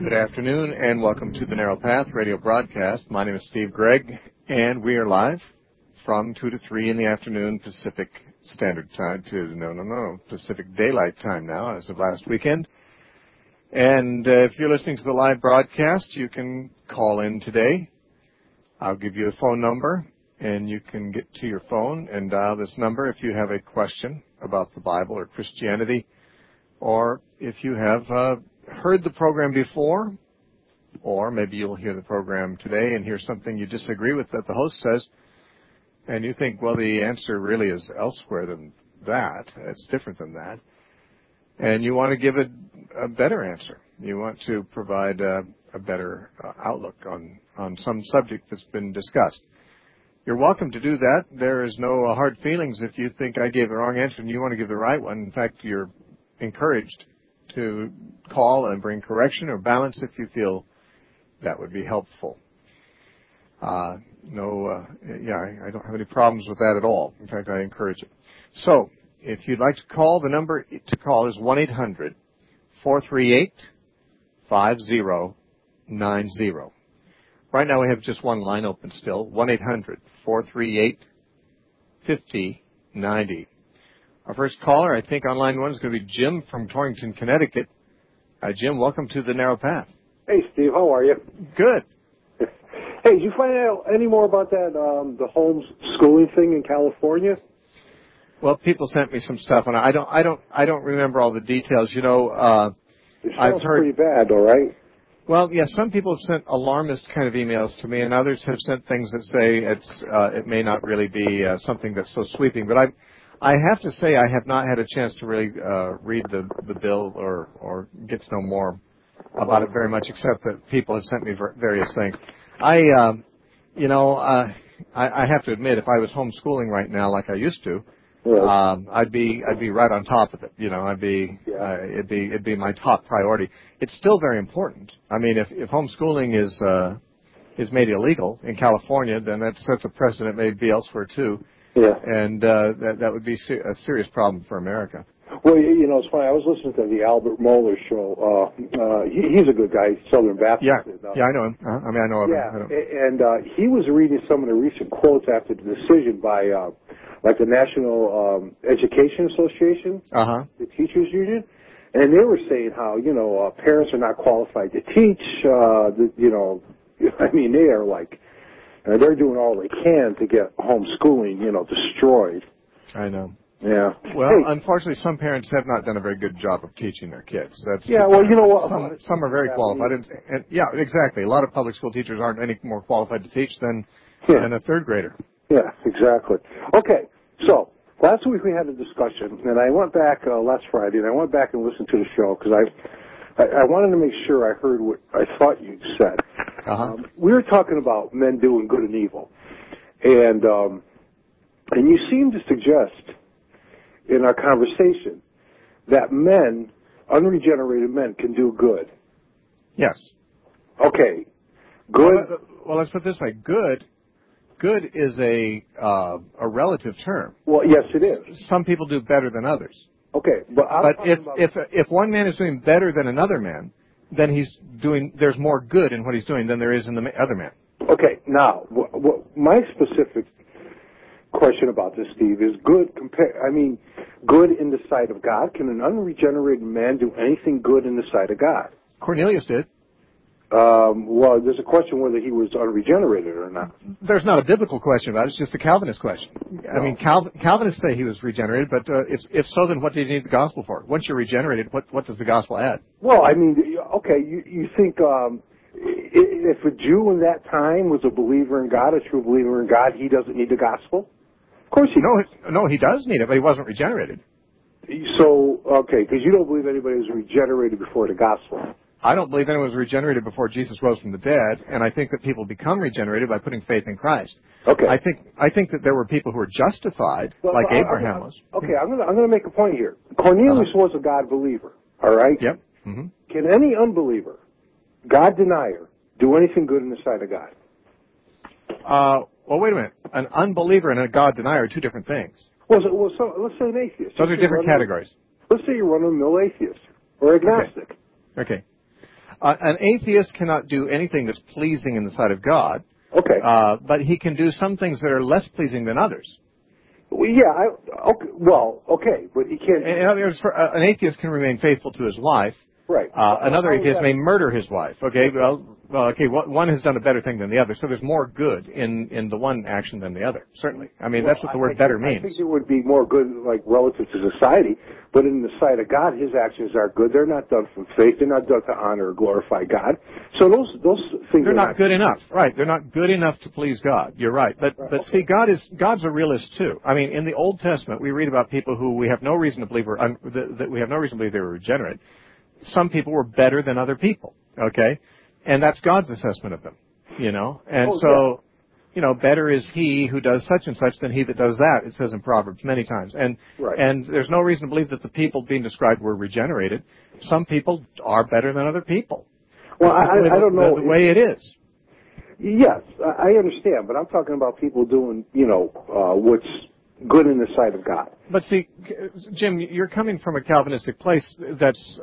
Good afternoon, and welcome to the Narrow Path radio broadcast. My name is Steve Gregg, and we are live from 2 to 3 in the afternoon Pacific Standard Time to, Pacific Daylight Time now, as of last weekend. And if you're listening to the live broadcast, you can call in today. I'll give you a phone number, and you can get to your phone and dial this number if you have a question about the Bible or Christianity, or if you have heard the program before, or maybe you'll hear the program today and hear something you disagree with that the host says, and you think, well, the answer really is elsewhere than that. It's different than that. And you want to give it a better answer. You want to provide a better outlook on some subject that's been discussed. You're welcome to do that. There is no hard feelings if you think I gave the wrong answer and you want to give the right one. In fact, you're encouraged to call and bring correction or balance if you feel that would be helpful. I don't have any problems with that at all. In fact, I encourage it. So, if you'd like to call, the number to call is 1-800-438-5090. Right now we have just one line open still, 1-800-438-5090. Our first caller, I think on line one, is going to be Jim from Torrington, Connecticut. Jim, welcome to the Narrow Path. Hey, Steve, how are you? Good. Hey, did you find out any more about that, the homeschooling thing in California? Well, people sent me some stuff, and I don't remember all the details. You know, it sounds pretty bad, all right? Well, yes, some people have sent alarmist kind of emails to me, and others have sent things that say it may not really be something that's so sweeping. But I have to say I have not had a chance to really read the bill or get to know more about it very much, except that people have sent me various things. I have to admit, if I was homeschooling right now like I used to, I'd be right on top of it. You know, it'd be my top priority. It's still very important. I mean, if homeschooling is made illegal in California, then that sets a precedent maybe elsewhere too. Yeah. And that would be a serious problem for America. Well, you know, it's funny. I was listening to the Albert Mohler show. He's a good guy, Southern Baptist. Yeah, I know him. I mean, I know of him. And he was reading some of the recent quotes after the decision by, like the National Education Association, the Teachers Union, and they were saying how, you know, parents are not qualified to teach. I mean, they are like, they're doing all they can to get homeschooling, you know, destroyed. I know. Yeah. Well, unfortunately, some parents have not done a very good job of teaching their kids. Well, you know what? Some are very qualified. And yeah, exactly. A lot of public school teachers aren't any more qualified to teach than a third grader. Yeah, exactly. Okay, so last week we had a discussion, and I went back last Friday, and I went back and listened to the show because I wanted to make sure I heard what I thought you said. We were talking about men doing good and evil, and you seemed to suggest in our conversation that men, unregenerated men, can do good. Yes. Okay. Good. Well, let's put it this way. Good is a relative term. Well, yes, it is. Some people do better than others. Okay, but if one man is doing better than another man, then there's more good in what he's doing than there is in the other man. Okay, now my specific question about this, Steve, is good good in the sight of God. Can an unregenerated man do anything good in the sight of God? Cornelius did. Well, there's a question whether he was unregenerated or not. There's not a biblical question about it. It's just a Calvinist question. No. I mean, Calvinists say he was regenerated, but if so, then what do you need the gospel for? Once you're regenerated, what does the gospel add? Well, I mean, okay, you think if a Jew in that time was a believer in God, a true believer in God, he doesn't need the gospel? Of course he does. No, he does need it, but he wasn't regenerated. So, okay, because you don't believe anybody was regenerated before the gospel. I don't believe anyone was regenerated before Jesus rose from the dead, and I think that people become regenerated by putting faith in Christ. Okay. I think that there were people who were justified, like Abraham was. Okay, I'm going to make a point here. Cornelius was a God believer, all right? Yep. Mm-hmm. Can any unbeliever, God denier, do anything good in the sight of God? Well, wait a minute. An unbeliever and a God denier are two different things. So let's say an atheist. Those are different categories. Let's say you're run-of-the-mill atheist or agnostic. Okay. An atheist cannot do anything that's pleasing in the sight of God. Okay. But he can do some things that are less pleasing than others. Well, yeah. Okay, but he can't. In other words, an atheist can remain faithful to his wife. Right. Another atheist may murder his wife. Okay. Okay. One has done a better thing than the other, so there's more good in the one action than the other. Certainly. I mean, that's what the word "better" means. I think it would be more good, like relative to society, but in the sight of God, his actions are good. They're not done from faith. They're not done to honor or glorify God. So those things. They're not good enough. Right. They're not good enough to please God. You're right. But see, God's a realist too. I mean, in the Old Testament, we read about people who we have no reason to believe they were regenerate. Some people were better than other people, okay? And that's God's assessment of them, you know? And better is he who does such and such than he that does that, it says in Proverbs many times. And there's no reason to believe that the people being described were regenerated. Some people are better than other people. Well, I don't know. The way it is. Yes, I understand, but I'm talking about people doing, what's good in the sight of God. But see, Jim, you're coming from a Calvinistic place that's...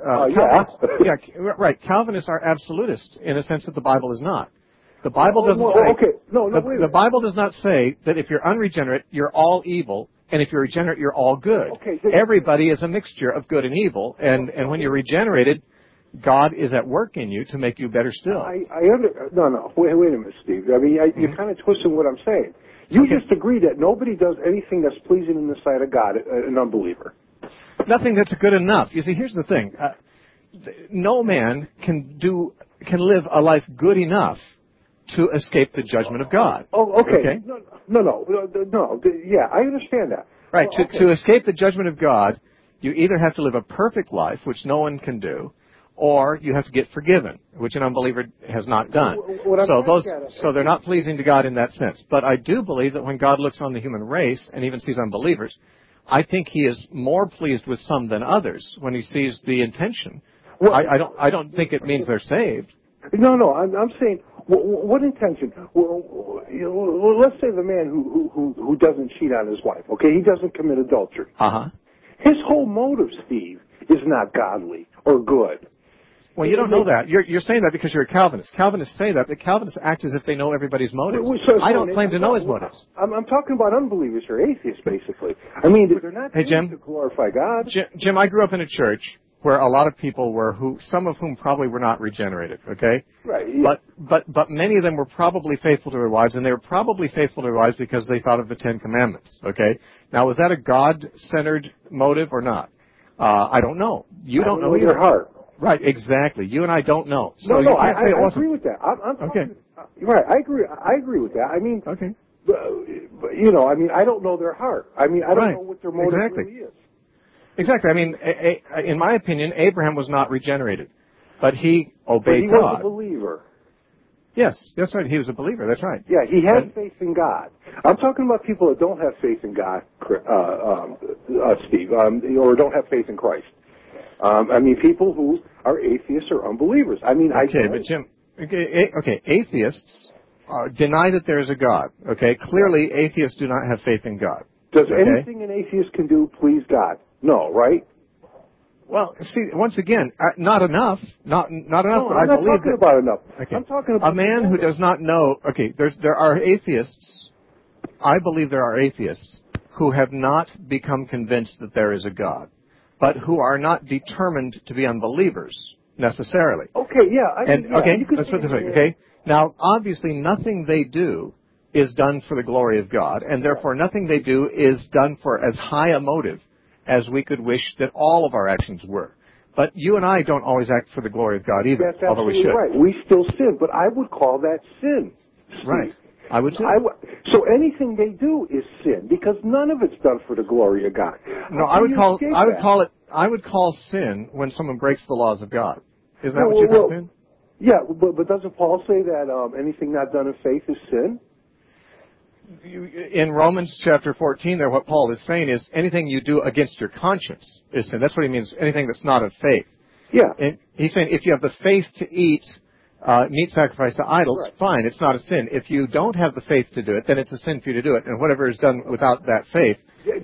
right. Calvinists are absolutist in a sense that the Bible is not. The Bible doesn't say... The Bible does not say that if you're unregenerate, you're all evil, and if you're regenerate, you're all good. Okay, everybody is a mixture of good and evil, and when you're regenerated, God is at work in you to make you better still. Wait a minute, Steve. I mean, you're kind of twisting what I'm saying. You just agree that nobody does anything that's pleasing in the sight of God, an unbeliever. Nothing that's good enough. You see, here's the thing. No man can live a life good enough to escape the judgment of God. Oh, okay. No. Yeah, I understand that. Right. To escape the judgment of God, you either have to live a perfect life, which no one can do, or you have to get forgiven, which an unbeliever has not done. So they're not pleasing to God in that sense. But I do believe that when God looks on the human race and even sees unbelievers, I think he is more pleased with some than others when he sees the intention. Well, I don't think it means they're saved. No, I'm saying, what intention? Well, let's say the man who doesn't cheat on his wife, okay? He doesn't commit adultery. Uh-huh. His whole motive, Steve, is not godly or good. Well, you don't know that. You're saying that because you're a Calvinist. Calvinists say that, but Calvinists act as if they know everybody's motives. I don't claim to know his motives. I'm talking about unbelievers or atheists, basically. I mean, they're not Jim, to glorify God. Jim, I grew up in a church where a lot of people were some of whom probably were not regenerated, okay? Right. Yeah. But many of them were probably faithful to their wives, and they were probably faithful to their wives because they thought of the Ten Commandments, okay? Now, was that a God-centered motive or not? I don't know. You don't know either. Your heart. Right, exactly. You and I don't know. So I agree with that. Right, I agree with that. I mean, okay. I don't know their heart. I mean, I don't know what their motive really is. Exactly. I mean, in my opinion, Abraham was not regenerated, but he obeyed God. He was a believer. Yes, that's right. He was a believer. That's right. Yeah, he had faith in God. I'm talking about people that don't have faith in God, Steve, or don't have faith in Christ. I mean, people who are atheists or unbelievers. I mean, but Jim, atheists deny that there is a God. Okay, clearly atheists do not have faith in God. Does anything an atheist can do please God? No, right? Well, see, once again, not enough. Not enough. No, but I'm not talking about enough. Okay. I'm talking about a man who does not know. Okay, there are atheists. I believe there are atheists who have not become convinced that there is a God, but who are not determined to be unbelievers necessarily. Okay, yeah. Let's put it this way. Okay, now obviously nothing they do is done for the glory of God, and therefore nothing they do is done for as high a motive as we could wish that all of our actions were. But you and I don't always act for the glory of God either, although we should. Right. We still sin, but I would call that sin. Steve. Right. I would too. So anything they do is sin because none of it's done for the glory of God. No, I would call sin when someone breaks the laws of God. Is that what you call sin? Yeah, but doesn't Paul say that anything not done in faith is sin? In Romans chapter 14 there, what Paul is saying is anything you do against your conscience is sin. That's what he means, anything that's not of faith. Yeah. And he's saying if you have the faith to eat meat sacrificed to idols, fine, it's not a sin. If you don't have the faith to do it, then it's a sin for you to do it. And whatever is done without that faith,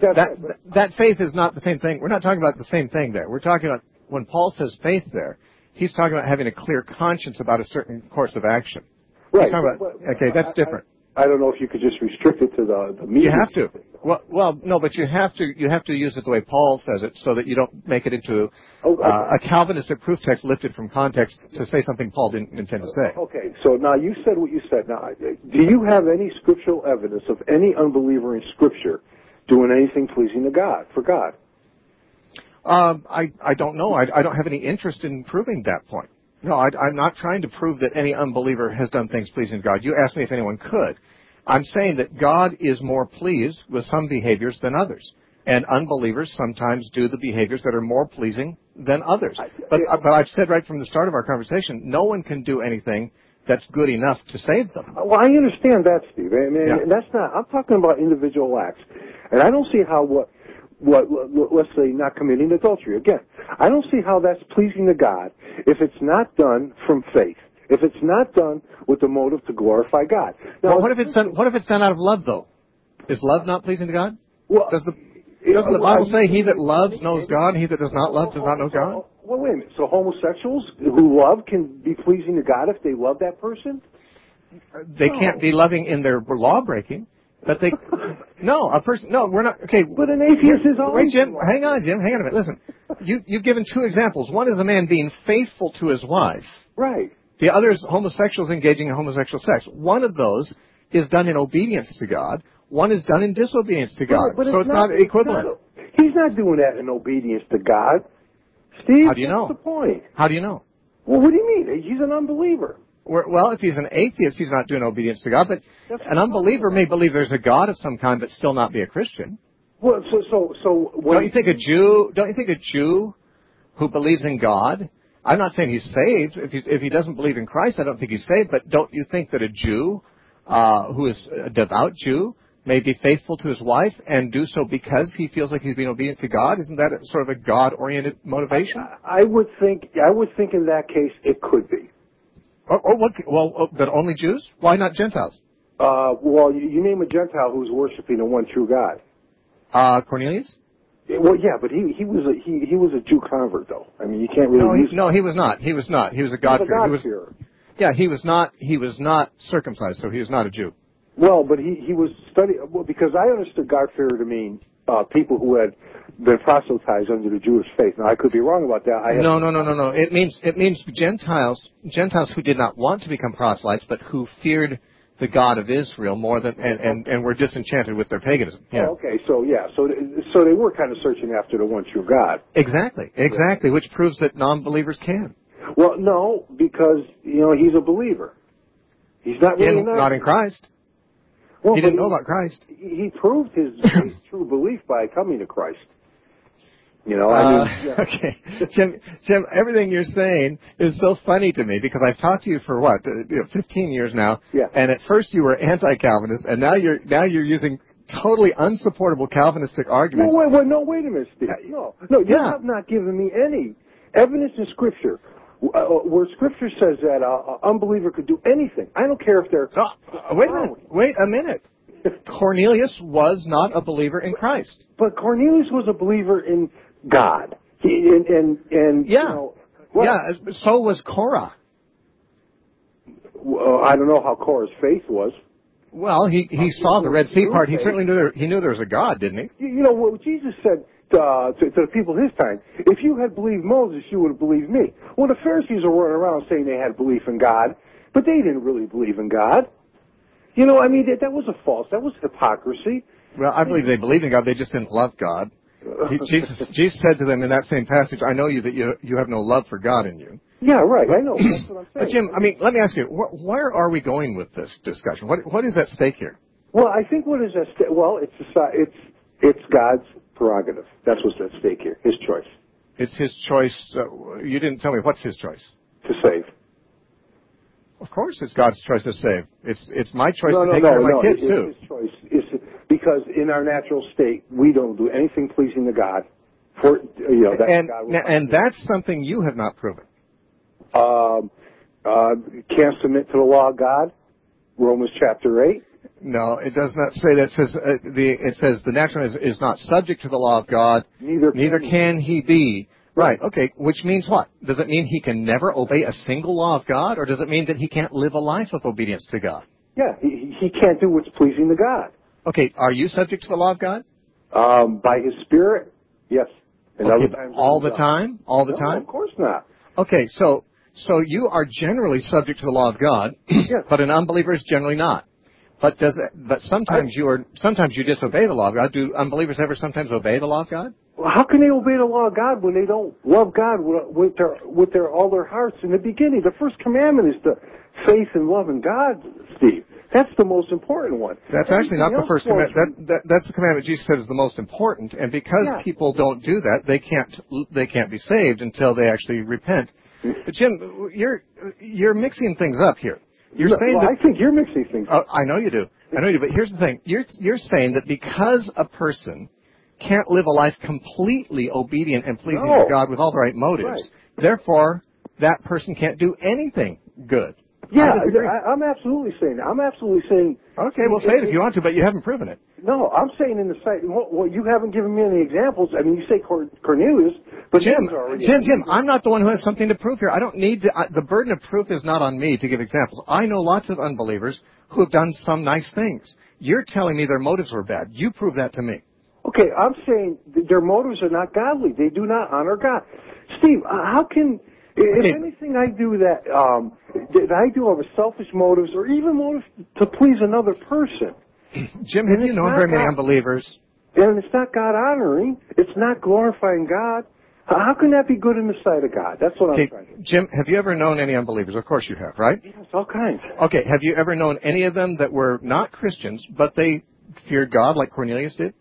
that faith is not the same thing. We're not talking about the same thing there. We're talking about when Paul says faith there, He's talking about having a clear conscience about a certain course of action. Right. He's talking about, okay, that's different. I don't know if you could just restrict it to the media. You have to. Well, no, but you have to use it the way Paul says it, so that you don't make it into a Calvinistic proof text lifted from context to say something Paul didn't intend to say. Okay, so now you said what you said. Now, do you have any scriptural evidence of any unbeliever in Scripture doing anything pleasing to God, for God? I don't know. I don't have any interest in proving that point. No, I'm not trying to prove that any unbeliever has done things pleasing to God. You asked me if anyone could. I'm saying that God is more pleased with some behaviors than others. And unbelievers sometimes do the behaviors that are more pleasing than others. But I've said right from the start of our conversation, no one can do anything that's good enough to save them. Well, I understand that, Steve. I mean, that's not, I'm talking about individual acts. And I don't see how let's say not committing adultery. Again, I don't see how that's pleasing to God if it's not done from faith. If it's not done with the motive to glorify God. Now, well, what if it's done out of love, though? Is love not pleasing to God? Well, doesn't the Bible say, "He that loves knows God, and he that does not love does not know God"? Well, wait a minute. So homosexuals who love can be pleasing to God if they love that person? They can't be loving in their law breaking, but they. No, we're not. Okay. But an atheist is always. Wait, Jim. Hang on a minute. Listen. You've given two examples. One is a man being faithful to his wife. Right. The other is homosexuals engaging in homosexual sex. One of those is done in obedience to God. One is done in disobedience to God. But so it's not equivalent. He's not doing that in obedience to God. Steve, how do you know? That's the point. How do you know? Well, what do you mean? He's an unbeliever. Well, if he's an atheist, he's not doing obedience to God. But an unbeliever may believe there's a God of some kind, but still not be a Christian. Well, so don't you think a Jew who believes in God? I'm not saying he's saved. If he doesn't believe in Christ, I don't think he's saved. But don't you think that a Jew who is a devout Jew may be faithful to his wife and do so because he feels like he's being obedient to God? Isn't that sort of a God-oriented motivation? I would think in that case it could be. That only Jews? Why not Gentiles? Well, you name a Gentile who's worshiping the one true God. Cornelius? Well, yeah, but he was a Jew convert, though. I mean, you can't really. No, he was not. He was not. He was a God-fearer. Yeah, he was not. He was not circumcised, so he was not a Jew. Well, but he was studying. Well, because I understood God-fearer to mean people who had been proselytized under the Jewish faith. Now, I could be wrong about that. No. It means Gentiles who did not want to become proselytes, but who feared the God of Israel more than and were disenchanted with their paganism. Yeah. Oh, okay, so they were kind of searching after the one true God. Exactly, which proves that non-believers can. Well, no, because he's a believer. He's not really not in Christ. Well, he didn't know about Christ. He proved his true belief by coming to Christ. Okay, Jim, everything you're saying is so funny to me because I've talked to you for 15 years now. Yeah. And at first you were anti-Calvinist, and now you're using totally unsupportable Calvinistic arguments. Wait a minute, Steve. No, you have not given me any evidence in Scripture where Scripture says that an unbeliever could do anything. I don't care if they're. Wait a minute. Cornelius was not a believer in Christ. But Cornelius was a believer in God. So was Korah. Well, I don't know how Korah's faith was. Well, he saw the Red Sea part. He certainly knew there was a God, didn't he? What Jesus said to the people of his time, if you had believed Moses, you would have believed me. Well, the Pharisees were running around saying they had belief in God, but they didn't really believe in God. That was that was hypocrisy. Well, I believe they believed in God, they just didn't love God. Jesus said to them in that same passage, I know you that you have no love for God in you. Yeah, right, I know. That's what I'm saying. But Jim, let me ask you, where are we going with this discussion? What is at stake here? Well, I think what is at stake, it's God's prerogative. That's what's at stake here, his choice. It's his choice. You didn't tell me what's his choice. To save. Of course, it's God's choice to save. It's my choice to take care of my kids too. It's his choice. Because in our natural state, we don't do anything pleasing to God. And that's something you have not proven. Can't submit to the law of God. Romans chapter 8. No, it does not say that. It says the natural is not subject to the law of God. Neither can he be. Right. Okay. Which means what? Does it mean he can never obey a single law of God, or does it mean that he can't live a life of obedience to God? Yeah, he can't do what's pleasing to God. Okay. Are you subject to the law of God? By His Spirit, yes. And Okay, other times all the time? All the no, time? of course not. Okay. So you are generally subject to the law of God, Yes. but an unbeliever is generally not. But sometimes you disobey the law of God. Do unbelievers ever sometimes obey the law of God? Well, how can they obey the law of God when they don't love God with all their hearts in the beginning? The first commandment is to faith and love in God, Steve. That's the most important one. That's actually not the first commandment. That's the commandment Jesus said is the most important. And because people don't do that, they can't be saved until they actually repent. But Jim, you're mixing things up here. You're saying that, I think you're mixing things up. I know you do. But here's the thing. You're saying that because a person can't live a life completely obedient and pleasing to God with all the right motives, therefore that person can't do anything good. Yeah, I'm absolutely saying that. I'm absolutely saying... Okay, well, say it if you want to, but you haven't proven it. No, I'm saying in the sight... Well, you haven't given me any examples. I mean, you say Cornelius, but Jim, I'm not the one who has something to prove here. I don't need to... the burden of proof is not on me to give examples. I know lots of unbelievers who have done some nice things. You're telling me their motives were bad. You prove that to me. Okay, I'm saying their motives are not godly. They do not honor God. Steve, how can... If anything I do that I do have a selfish motives or even motives to please another person. Jim, have you known very many unbelievers? And it's not God honoring. It's not glorifying God. How can that be good in the sight of God? That's what I'm trying to do. Jim, have you ever known any unbelievers? Of course you have, right? Yes, all kinds. Okay, have you ever known any of them that were not Christians, but they feared God like Cornelius did?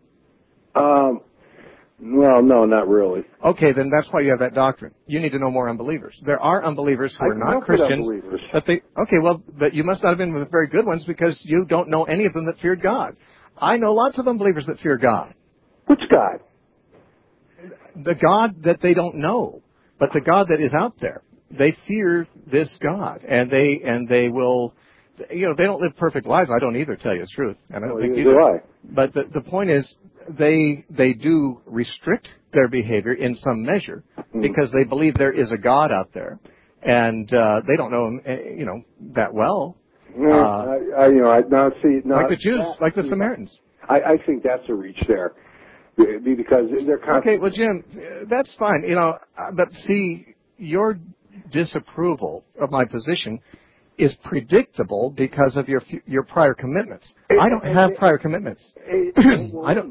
Well, no, not really. Okay, then that's why you have that doctrine. You need to know more unbelievers. There are unbelievers who are not Christians. But you must not have been with very good ones because you don't know any of them that feared God. I know lots of unbelievers that fear God. Which God? The God that they don't know, but the God that is out there. They fear this God, and they will. They don't live perfect lives. I don't either, tell you the truth, and I don't think you do. But the point is, they do restrict their behavior in some measure because they believe there is a God out there, and they don't know him, that well. Like the Jews, like the Samaritans. I think that's a reach there, because they're okay. Well, Jim, that's fine. But see, your disapproval of my position is predictable because of your prior commitments. I don't have prior commitments. I don't.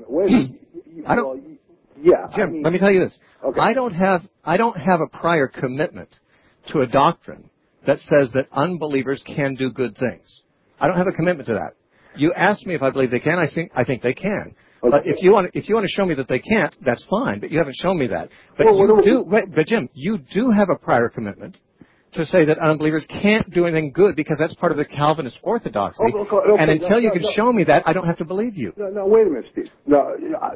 Yeah, Jim, let me tell you this. Okay. I don't have a prior commitment to a doctrine that says that unbelievers can do good things. I don't have a commitment to that. You asked me if I believe they can. I think they can. Okay. But if you want to show me that they can't, that's fine. But you haven't shown me that. But But Jim, you do have a prior commitment to say that unbelievers can't do anything good because that's part of the Calvinist orthodoxy. And until you can show me that, I don't have to believe you. No, wait a minute, Steve. No,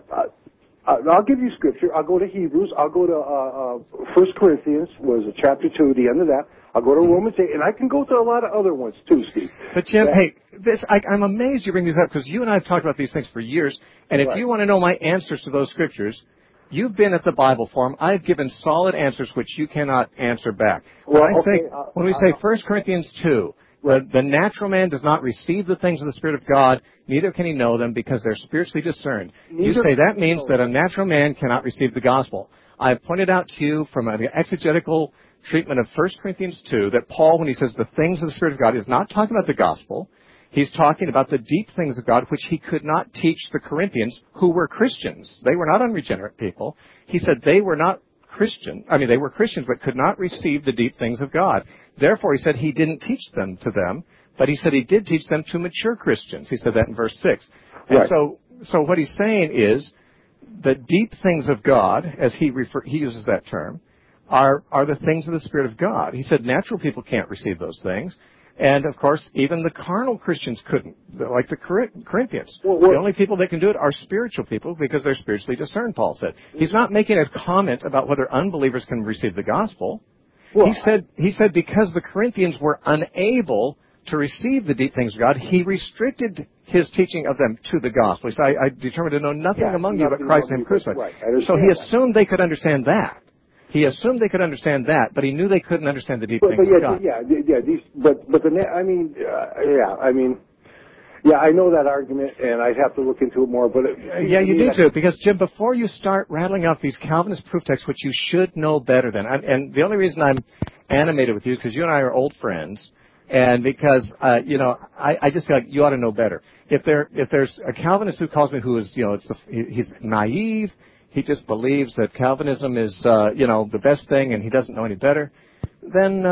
I'll give you scripture. I'll go to Hebrews. I'll go to 1 Corinthians, was chapter 2, the end of that. I'll go to Romans 8, and I can go to a lot of other ones too, Steve. But Jim, I'm amazed you bring these up because you and I have talked about these things for years. And if you want to know my answers to those scriptures, you've been at the Bible Forum. I've given solid answers which you cannot answer back. When we say 1 Corinthians 2, the natural man does not receive the things of the Spirit of God, neither can he know them because they're spiritually discerned. You say that means that a natural man cannot receive the gospel. I have pointed out to you from an exegetical treatment of 1 Corinthians 2 that Paul, when he says the things of the Spirit of God, is not talking about the gospel. He's talking about the deep things of God, which he could not teach the Corinthians, who were Christians. They were not unregenerate people. He said they were not Christian. I mean, they were Christians, but could not receive the deep things of God. Therefore, he said he didn't teach them to them, but he said he did teach them to mature Christians. He said that in verse 6. And so what he's saying is the deep things of God, as he uses that term, are the things of the Spirit of God. He said natural people can't receive those things. And, of course, even the carnal Christians couldn't, like the Corinthians. The only people that can do it are spiritual people because they're spiritually discerned, Paul said. He's not making a comment about whether unbelievers can receive the gospel. He said because the Corinthians were unable to receive the deep things of God, he restricted his teaching of them to the gospel. He said, I determined to know nothing among you but Christ and him crucified. So he assumed they could understand that. He assumed they could understand that, but he knew they couldn't understand the deep things of God. I know that argument, and I'd have to look into it more. But you need to, because Jim, before you start rattling off these Calvinist proof texts, which you should know better than, and the only reason I'm animated with you is because you and I are old friends, and because I just feel like you ought to know better. If there's a Calvinist who calls me who is he's naive. He just believes that Calvinism is, the best thing, and he doesn't know any better. Then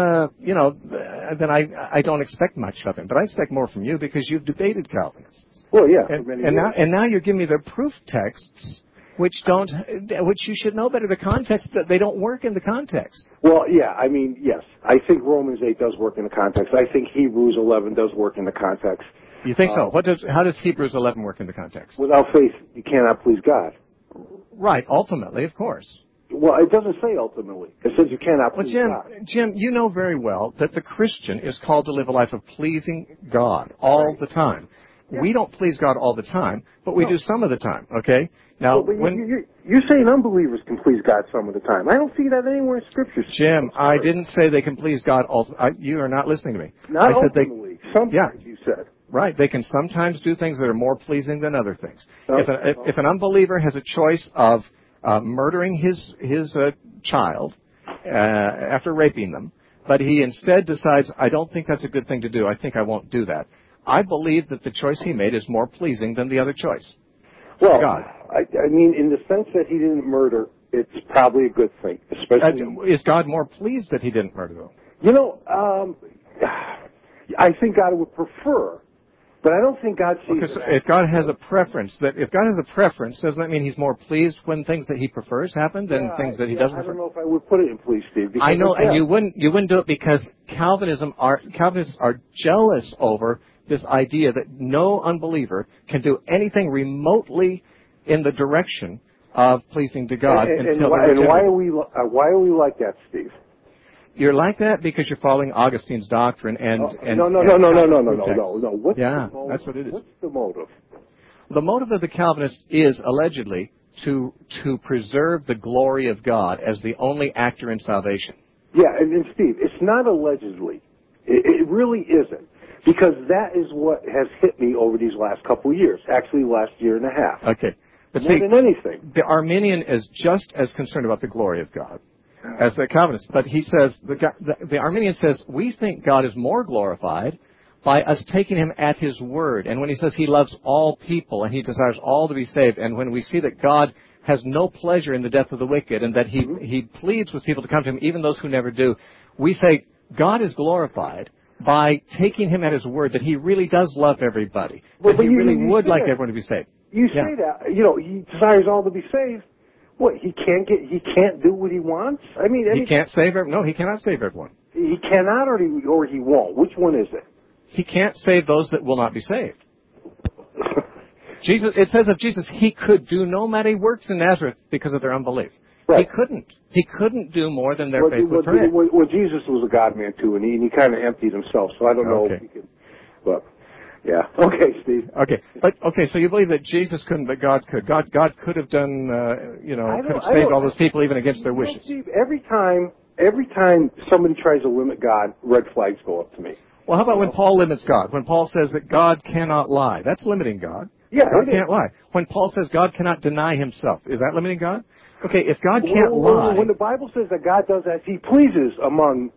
I don't expect much of him. But I expect more from you because you've debated Calvinists. Well, yeah. And now you're giving me the proof texts, which you should know better. The context, that they don't work in the context. Well, yeah. I mean, yes. I think Romans 8 does work in the context. I think Hebrews 11 does work in the context. You think so? How does Hebrews 11 work in the context? Without faith, you cannot please God. Right, ultimately, of course. Well, it doesn't say ultimately. It says you cannot please God. Jim, you know very well that the Christian is called to live a life of pleasing God all the time. Yeah. We don't please God all the time, but we do some of the time, okay? Now, you're saying unbelievers can please God some of the time. I don't see that anywhere in Scripture. Jim, I didn't say they can please God all the time. You are not listening to me. Not ultimately. Sometimes, you said. Right. They can sometimes do things that are more pleasing than other things. If an unbeliever has a choice of murdering his child after raping them, but he instead decides, I don't think that's a good thing to do. I think I won't do that. I believe that the choice he made is more pleasing than the other choice. Well, God. I mean, in the sense that he didn't murder, it's probably a good thing. Especially, is God more pleased that he didn't murder them? I think God would prefer. But I don't think God sees it. If God has a preference, doesn't that mean he's more pleased when things that he prefers happen than things that he doesn't prefer? I don't know if I would put it in please, Steve. I know, and you wouldn't do it because Calvinists are jealous over this idea that no unbeliever can do anything remotely in the direction of pleasing to God until why are we like that, Steve? You're like that because you're following Augustine's doctrine and no. That's what it is. What's the motive? The motive of the Calvinists is allegedly to preserve the glory of God as the only actor in salvation. Yeah, and Steve, it's not allegedly. It really isn't. Because that is what has hit me over these last couple of years. Actually, last year and a half. Okay. But more than anything. The Arminian is just as concerned about the glory of God as the Calvinist. But he says, the Arminian says, we think God is more glorified by us taking him at his word. And when he says he loves all people and he desires all to be saved, and when we see that God has no pleasure in the death of the wicked and that he pleads with people to come to him, even those who never do, we say God is glorified by taking him at his word that he really does love everybody, that he really would like everyone to be saved. You say that, he desires all to be saved. What, he can't do what he wants? I mean, he can't save everyone. No, he cannot save everyone. He cannot, or he won't. Which one is it? He can't save those that will not be saved. Jesus, it says of Jesus, he could do no mighty works in Nazareth because of their unbelief. Right. He couldn't do more than their faith would permit. Well, Jesus was a God-man too, and he kind of emptied himself. So I don't know if he could. Well, yeah. Okay, Steve. Okay. So you believe that Jesus couldn't, but God could. God could have done, could have saved all those people even against their wishes. Steve, every time somebody tries to limit God, red flags go up to me. Well, how about when Paul limits God? When Paul says that God cannot lie, that's limiting God. Yeah, God can't lie. When Paul says God cannot deny himself, is that limiting God? Okay, if God can't lie... When the Bible says that God does as he pleases among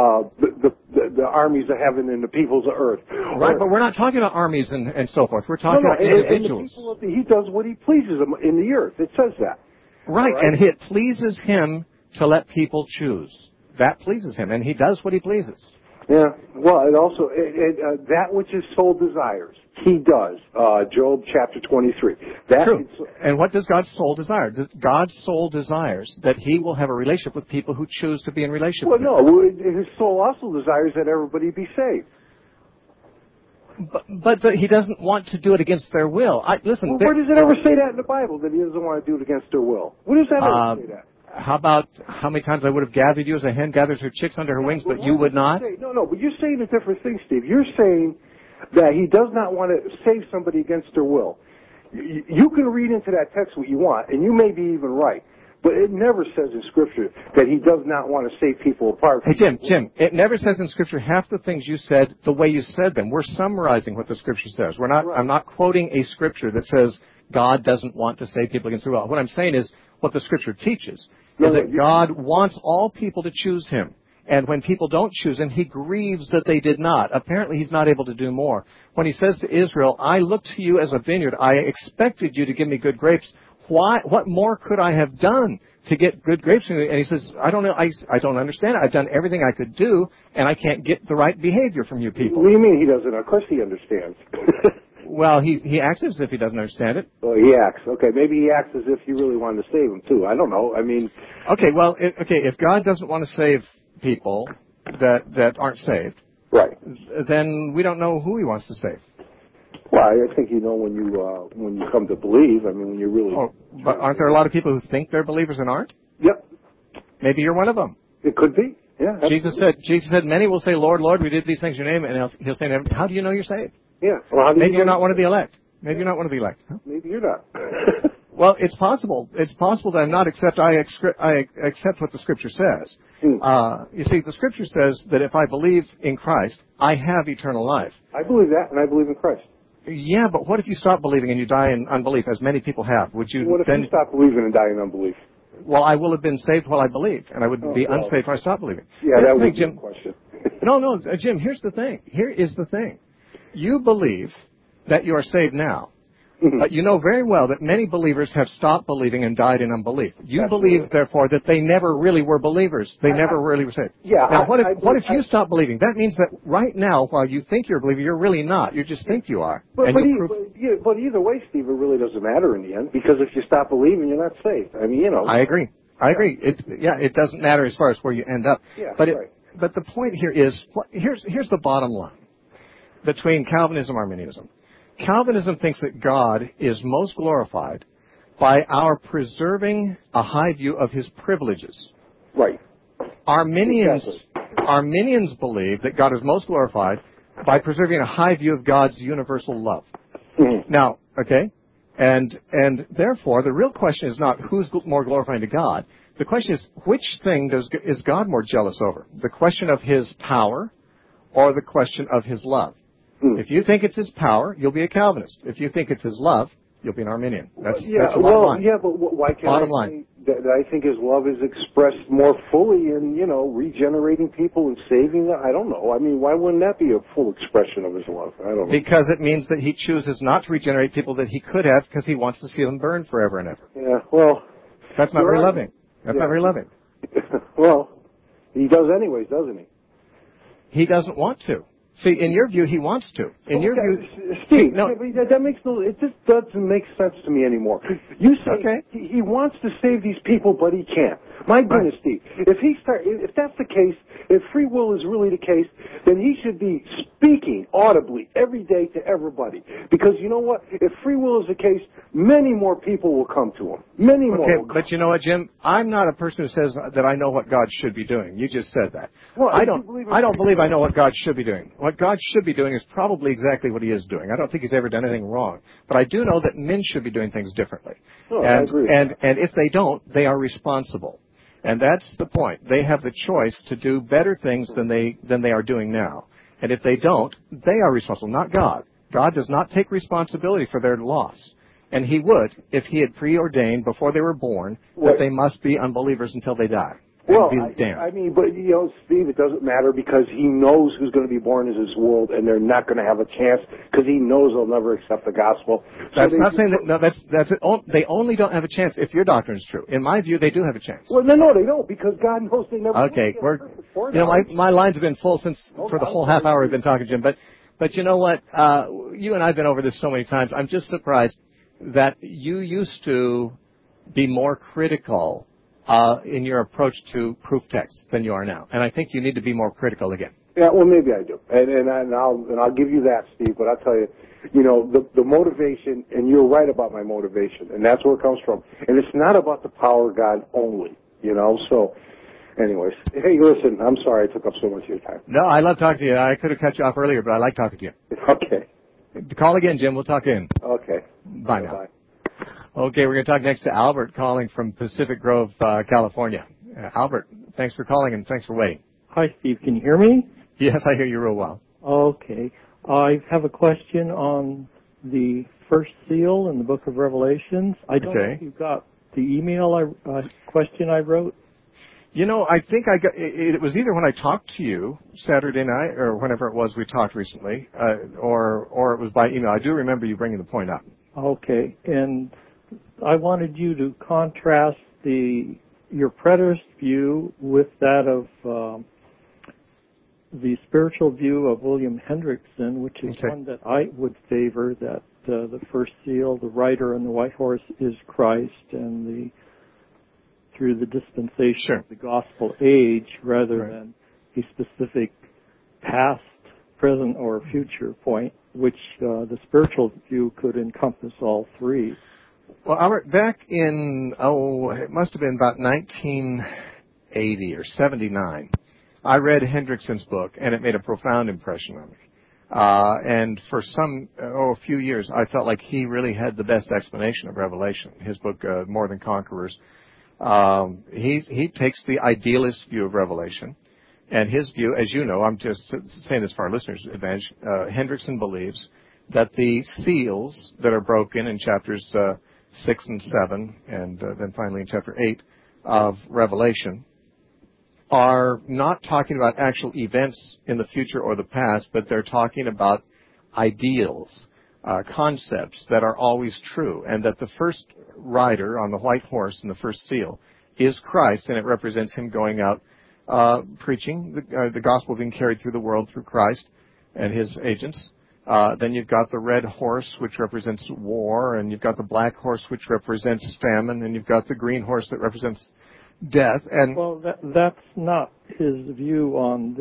the armies of heaven and the peoples of earth. Right, but we're not talking about armies and so forth. We're talking about individuals. He does what he pleases in the earth. It says that. Right, and it pleases him to let people choose. That pleases him, and he does what he pleases. Yeah, well, it also, that which his soul desires, he does. Job chapter 23. True. And what does God's soul desire? God's soul desires that he will have a relationship with people who choose to be in relationship with him. Well, no, his soul also desires that everybody be saved. But he doesn't want to do it against their will. Listen. Where does it ever say that in the Bible, that he doesn't want to do it against their will? Where does that ever say that? How about how many times I would have gathered you as a hen gathers her chicks under her wings, but you would not? No, but you're saying a different thing, Steve. You're saying that he does not want to save somebody against their will. You can read into that text what you want, and you may be even right. But it never says in Scripture that he does not want to save people apart. Hey, Jim, it never says in Scripture half the things you said the way you said them. We're summarizing what the Scripture says. I'm not quoting a Scripture that says God doesn't want to save people against the will. What I'm saying is what the Scripture teaches is that God wants all people to choose him. And when people don't choose him, he grieves that they did not. Apparently, he's not able to do more. When he says to Israel, I look to you as a vineyard. I expected you to give me good grapes. What more could I have done to get good grapes? And he says, I don't know. I don't understand. I've done everything I could do, and I can't get the right behavior from you people. What do you mean he doesn't? Of course he understands. Well, he acts as if he doesn't understand it. Well, he acts. Okay, maybe he acts as if he really wanted to save him, too. I don't know. I mean... Okay, well, if God doesn't want to save people that aren't saved, right, then we don't know who he wants to save. Well, I think you know when you come to believe. I mean, when you really... Oh, but aren't there a lot of people who think they're believers and aren't? Yep. Maybe you're one of them. It could be. Yeah. Absolutely. Jesus said, many will say, Lord, Lord, we did these things in your name, and he'll say, how do you know you're saved? Yeah. Well, maybe you're not one of the elect. Maybe you're not one of the elect. Huh? Maybe you're not. Well, it's possible. It's possible that I'm not, except I accept what the Scripture says. You see, the Scripture says that if I believe in Christ, I have eternal life. I believe that, and I believe in Christ. Yeah, but what if you stop believing and you die in unbelief, as many people have? Would you? What if you stop believing and die in unbelief? Well, I will have been saved while I believed, and I would be unsaved when I stopped believing. Yeah, that would be a question. No, Jim, here's the thing. Here is the thing. You believe that you are saved now. But you know very well that many believers have stopped believing and died in unbelief. You believe, therefore, that they never really were believers. They never really were saved. Yeah. Now, what if you stop believing? That means that right now, while you think you're a believer, you're really not. You just think you are. But either way, Steve, it really doesn't matter in the end, because if you stop believing, you're not saved. I mean, you know. I agree. It doesn't matter as far as where you end up. Yeah, but the point here is, here's the bottom line between Calvinism and Arminianism. Calvinism thinks that God is most glorified by our preserving a high view of his privileges. Right. Arminians believe that God is most glorified by preserving a high view of God's universal love. Now, okay, and therefore the real question is not who's more glorifying to God. The question is, which thing is God more jealous over? The question of his power or the question of his love? If you think it's his power, you'll be a Calvinist. If you think it's his love, you'll be an Arminian. That's the bottom line. Yeah, but why can't I say that I think his love is expressed more fully in, regenerating people and saving them? I don't know. I mean, why wouldn't that be a full expression of his love? I don't know. Because it means that he chooses not to regenerate people that he could have because he wants to see them burn forever and ever. Yeah, well... That's not very loving. That's not very loving. Well, he does anyways, doesn't he? He doesn't want to. See, in your view, he wants to. In your view, Steve, that makes it just doesn't make sense to me anymore. You say he wants to save these people, but he can't. My goodness, Steve, if that's the case, if free will is really the case, then he should be speaking audibly every day to everybody. Because you know what? If free will is the case, many more people will come to him. Many more. Okay, but you know what, Jim? I'm not a person who says that I know what God should be doing. You just said that. Well, I don't believe I know what God should be doing. What God should be doing is probably exactly what he is doing. I don't think he's ever done anything wrong. But I do know that men should be doing things differently. Oh, I agree. And if they don't, they are responsible. And that's the point. They have the choice to do better things than they are doing now. And if they don't, they are responsible, not God. God does not take responsibility for their loss. And he would if he had preordained before they were born that they must be unbelievers until they die. Well, I mean, but, Steve, it doesn't matter because he knows who's going to be born in his world, and they're not going to have a chance because he knows they'll never accept the gospel. That's not saying that. No, that's it. They only don't have a chance if your doctrine is true. In my view, they do have a chance. Well, no, they don't because God knows they never. Okay, my lines have been full for the whole half hour we've been talking, Jim. But you know what? You and I've been over this so many times. I'm just surprised that you used to be more critical in your approach to proof text than you are now, and I think you need to be more critical again. Yeah, well, maybe I do, and I'll give you that, Steve. But I'll tell you, the motivation, and you're right about my motivation, and that's where it comes from. And it's not about the power of God only, So, anyways, hey, listen, I'm sorry I took up so much of your time. No, I love talking to you. I could have cut you off earlier, but I like talking to you. Okay. Call again, Jim. We'll talk in. Okay. Bye now. Bye. Okay, we're going to talk next to Albert calling from Pacific Grove, California. Albert, thanks for calling and thanks for waiting. Hi, Steve. Can you hear me? Yes, I hear you real well. Okay. I have a question on the first seal in the book of Revelations. I don't know if you got the email question I wrote. You know, I think I got it was either when I talked to you Saturday night or whenever it was we talked recently, or it was by email. I do remember you bringing the point up. Okay, and I wanted you to contrast your preterist view with that of the spiritual view of William Hendrickson, which is one that I would favor, that the first seal, the rider on the white horse, is Christ, and through the dispensation of the gospel age, rather than a specific past, present, or future point, which the spiritual view could encompass all three. Well, Albert, back in, it must have been about 1980 or 79, I read Hendrickson's book, and it made a profound impression on me. And for a few years, I felt like he really had the best explanation of Revelation. His book, More Than Conquerors, he takes the idealist view of Revelation, and his view, as you know, I'm just saying this for our listeners' advantage, Hendrickson believes that the seals that are broken in chapters 6 and 7, and then finally in chapter 8 of Revelation, are not talking about actual events in the future or the past, but they're talking about ideals, concepts that are always true, and that the first rider on the white horse in the first seal is Christ, and it represents him going out preaching the gospel being carried through the world through Christ and his agents. Then you've got the red horse, which represents war, and you've got the black horse, which represents famine, and you've got the green horse that represents death. And well, that's not his view on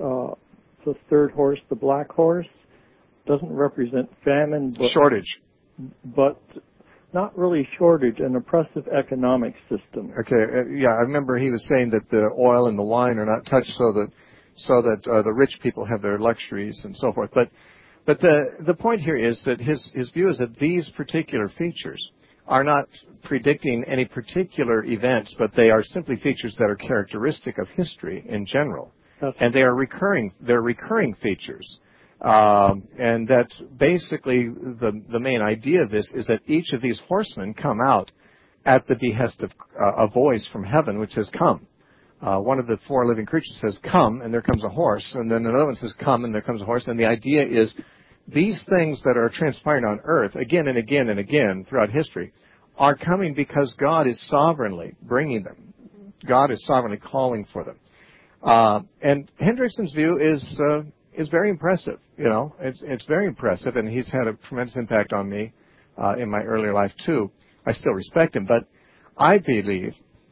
the third horse. The black horse doesn't represent famine, but shortage, but not really shortage, an oppressive economic system. Okay, yeah, I remember he was saying that the oil and the wine are not touched so that the rich people have their luxuries and so forth. But the point here is that his view is that these particular features are not predicting any particular events, but they are simply features that are characteristic of history in general. And they are recurring features. And that basically the main idea of this is that each of these horsemen come out at the behest of a voice from heaven which says, come. One of the four living creatures says, come, and there comes a horse. And then another one says, come, and there comes a horse. And the idea is these things that are transpiring on earth again and again and again throughout history are coming because God is sovereignly bringing them. God is sovereignly calling for them. And Hendrickson's view is very impressive. You know, it's very impressive, and he's had a tremendous impact on me in my earlier life too. I still respect him, but I believe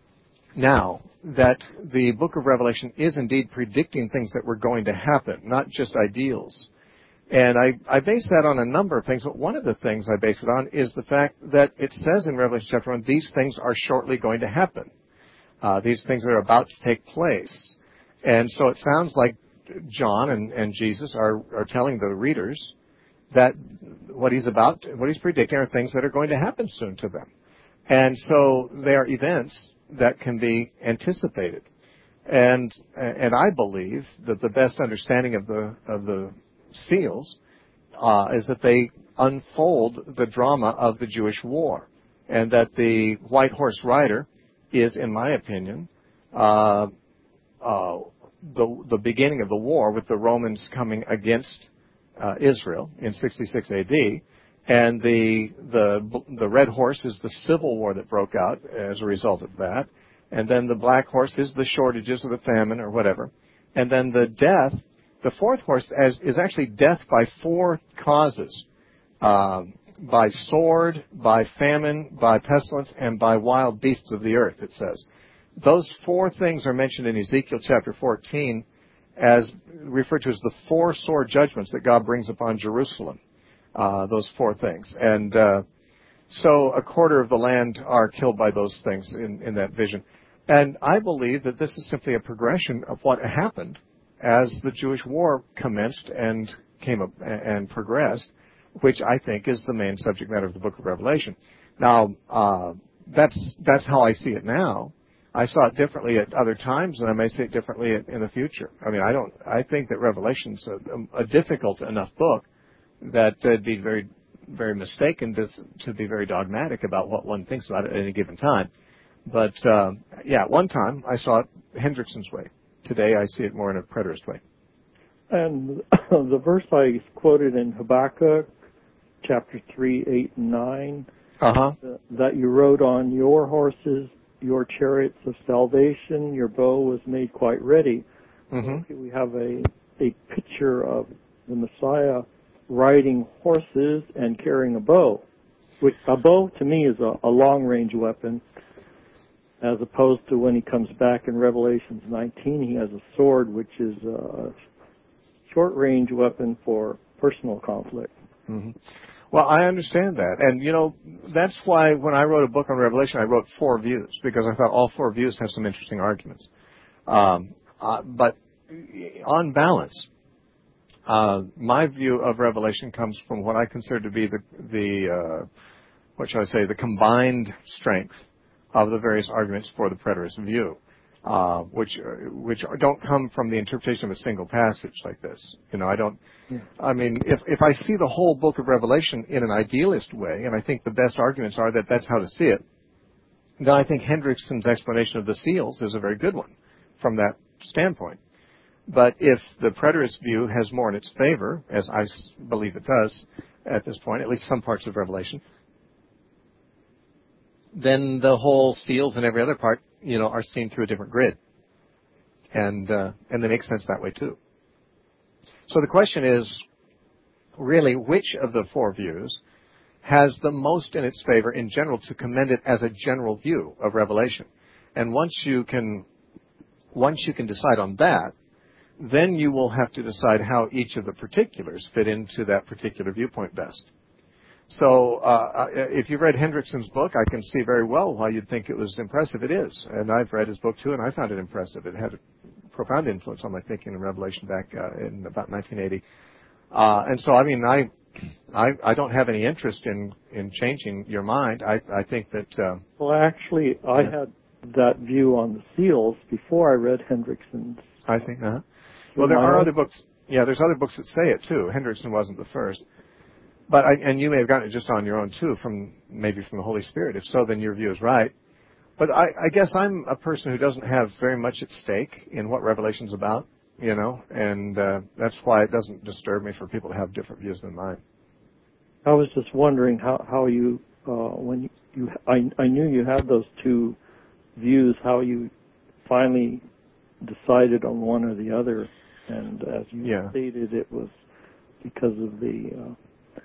now that the book of Revelation is indeed predicting things that were going to happen, not just ideals. And I base that on a number of things, but one of the things I base it on is the fact that it says in Revelation chapter 1, these things are shortly going to happen. These things are about to take place. And so it sounds like John and Jesus are telling the readers that what he's predicting are things that are going to happen soon to them. And so they are events that can be anticipated. And I believe that the best understanding of the seals is that they unfold the drama of the Jewish war, and that the white horse rider is, in my opinion, the beginning of the war with the Romans coming against Israel in 66 A.D., and the red horse is the civil war that broke out as a result of that, and then the black horse is the shortages or the famine or whatever, and then the fourth horse is actually death by four causes, by sword, by famine, by pestilence, and by wild beasts of the earth, it says. Those four things are mentioned in Ezekiel chapter 14 as referred to as the four sore judgments that God brings upon Jerusalem, those four things. And so a quarter of the land are killed by those things in that vision. And I believe that this is simply a progression of what happened as the Jewish war commenced and came up and progressed, which I think is the main subject matter of the book of Revelation. Now, that's how I see it now. I saw it differently at other times, and I may see it differently in the future. I mean, I think that Revelation's a difficult enough book that it'd be very, very mistaken to be very dogmatic about what one thinks about it at any given time. But, at one time I saw it Hendrickson's way. Today I see it more in a preterist way. And the verse I quoted in Habakkuk, chapter 3, 8, and 9, that you rode on your horses, your chariots of salvation, your bow was made quite ready. Mm-hmm. We have a picture of the Messiah riding horses and carrying a bow, which a bow to me is a long-range weapon, as opposed to when he comes back in Revelation 19, he has a sword, which is a short-range weapon for personal conflict. Mm-hmm. Well, I understand that. And, that's why when I wrote a book on Revelation, I wrote 4 views, because I thought all 4 views have some interesting arguments. But on balance, my view of Revelation comes from what I consider to be the combined strength of the various arguments for the preterist view, which don't come from the interpretation of a single passage like this. I mean, if I see the whole book of Revelation in an idealist way, and I think the best arguments are that that's how to see it, then I think Hendrickson's explanation of the seals is a very good one from that standpoint. But if the preterist view has more in its favor, as I believe it does at this point, at least some parts of Revelation, then the whole seals and every other part, are seen through a different grid. And they make sense that way too. So the question is, really, which of the 4 views has the most in its favor in general to commend it as a general view of Revelation? And once you can decide on that, then you will have to decide how each of the particulars fit into that particular viewpoint best. So if you've read Hendrickson's book, I can see very well why you'd think it was impressive. It is. And I've read his book, too, and I found it impressive. It had a profound influence on my thinking in Revelation back in about 1980. And so, I mean, I don't have any interest in changing your mind. I think that... Well, actually, I had that view on the seals before I read Hendrickson's. I see. Uh-huh. Well, there are other books. Yeah, there's other books that say it, too. Hendrickson wasn't the first. But and you may have gotten it just on your own, too, maybe from the Holy Spirit. If so, then your view is right. But I guess I'm a person who doesn't have very much at stake in what Revelation's about, and that's why it doesn't disturb me for people to have different views than mine. I was just wondering how you, when I knew you had those 2 views, how you finally decided on one or the other, and as you stated, it was because of the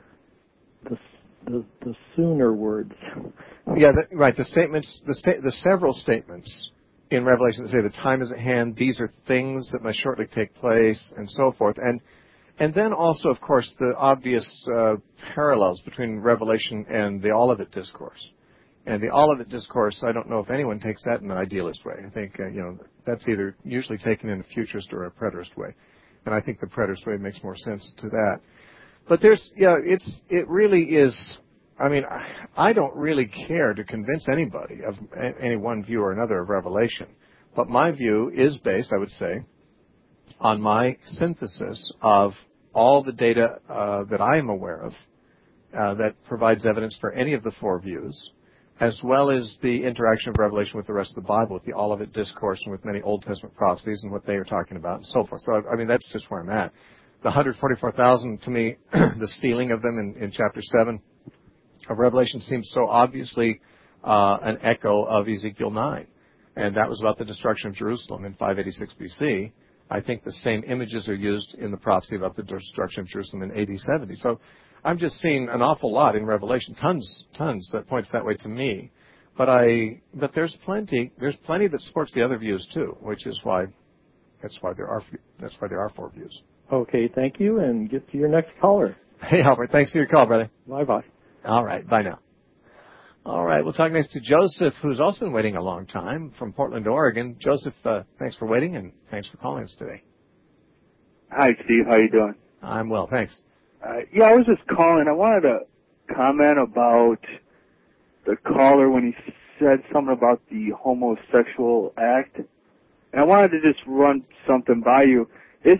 sooner words. Yeah, right. The statements, the several statements in Revelation that say the time is at hand, these are things that must shortly take place, and so forth. And then also, of course, the obvious parallels between Revelation and the Olivet Discourse. And the Olivet Discourse, I don't know if anyone takes that in an idealist way. I think, that's either usually taken in a futurist or a preterist way. And I think the preterist way makes more sense to that. But it really is, I mean, I don't really care to convince anybody of any one view or another of Revelation. But my view is based, I would say, on my synthesis of all the data that I am aware of that provides evidence for any of the 4 views, as well as the interaction of Revelation with the rest of the Bible, with the Olivet Discourse and with many Old Testament prophecies and what they are talking about and so forth. So, I mean, that's just where I'm at. The 144,000, to me, the stealing of them in chapter 7 of Revelation seems so obviously an echo of Ezekiel 9. And that was about the destruction of Jerusalem in 586 BC. I think the same images are used in the prophecy about the destruction of Jerusalem in AD 70. So I'm just seeing an awful lot in Revelation, tons that points that way to me. But there's plenty that supports the other views too, which is why there are 4 views. Okay, thank you, and get to your next caller. Hey, Albert, thanks for your call, brother. Bye-bye. All right, bye now. All right, we'll talk next to Joseph, who's also been waiting a long time from Portland, Oregon. Joseph, thanks for waiting, and thanks for calling us today. Hi, Steve. How you doing? I'm well, thanks. I was just calling. I wanted to comment about the caller when he said something about the homosexual act, and I wanted to just run something by you.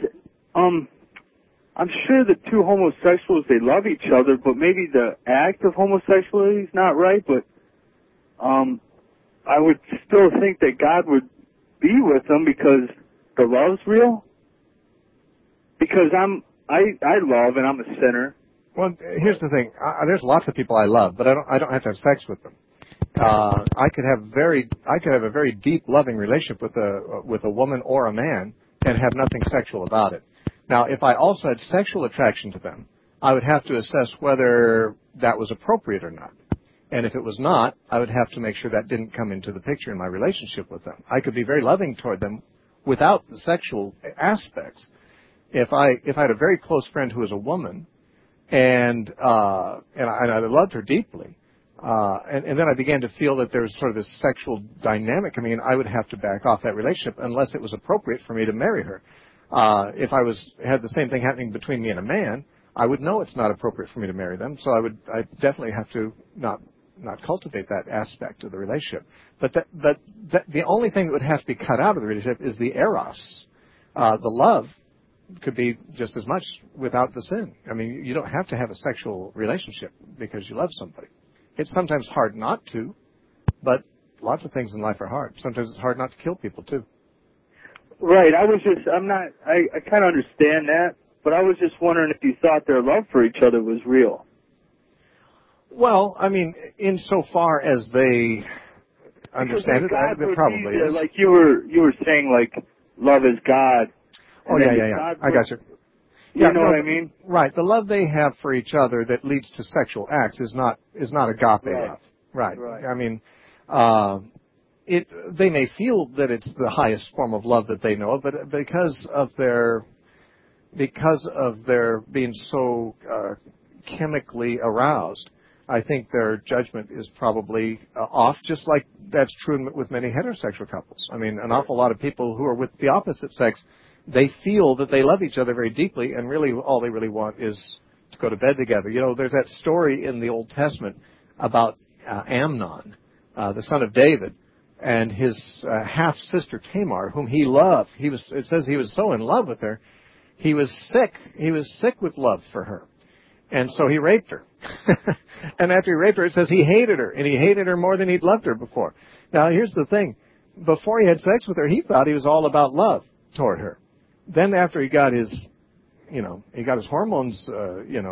I'm sure the two homosexuals, they love each other, but maybe the act of homosexuality is not right, but I would still think that God would be with them because the love's real. Because I love and I'm a sinner. Well, here's the thing. There's lots of people I love, but I don't have to have sex with them. I could have a very deep, loving relationship with a woman or a man and have nothing sexual about it. Now, if I also had sexual attraction to them, I would have to assess whether that was appropriate or not. And if it was not, I would have to make sure that didn't come into the picture in my relationship with them. I could be very loving toward them without the sexual aspects. If I had a very close friend who was a woman, and I loved her deeply, and then I began to feel that there was sort of this sexual dynamic coming in, I would have to back off that relationship unless it was appropriate for me to marry her. If I had the same thing happening between me and a man, I would know it's not appropriate for me to marry them, so I definitely have to not cultivate that aspect of the relationship. But the only thing that would have to be cut out of the relationship is the eros. The love could be just as much without the sin. I mean, you don't have to have a sexual relationship because you love somebody. It's sometimes hard not to, but lots of things in life are hard. Sometimes it's hard not to kill people too. Right. I kind of understand that, but I was just wondering if you thought their love for each other was real. Well, I mean, insofar as they understand it, there probably is. Like you were saying, like, love is God. Oh, yeah. I got you. You know what I mean? Right. The love they have for each other that leads to sexual acts is not agape love. Right. I mean, they may feel that it's the highest form of love that they know, but because of their being so chemically aroused, I think their judgment is probably off, just like that's true with many heterosexual couples. I mean, an awful lot of people who are with the opposite sex, they feel that they love each other very deeply, and really all they really want is to go to bed together. You know, there's that story in the Old Testament about Amnon, the son of David, and his half-sister Tamar, whom he loved. It says he was so in love with her, he was sick. He was sick with love for her. And so he raped her. And after he raped her, it says he hated her, and he hated her more than he'd loved her before. Now, here's the thing. Before he had sex with her, he thought he was all about love toward her. Then after he got his hormones,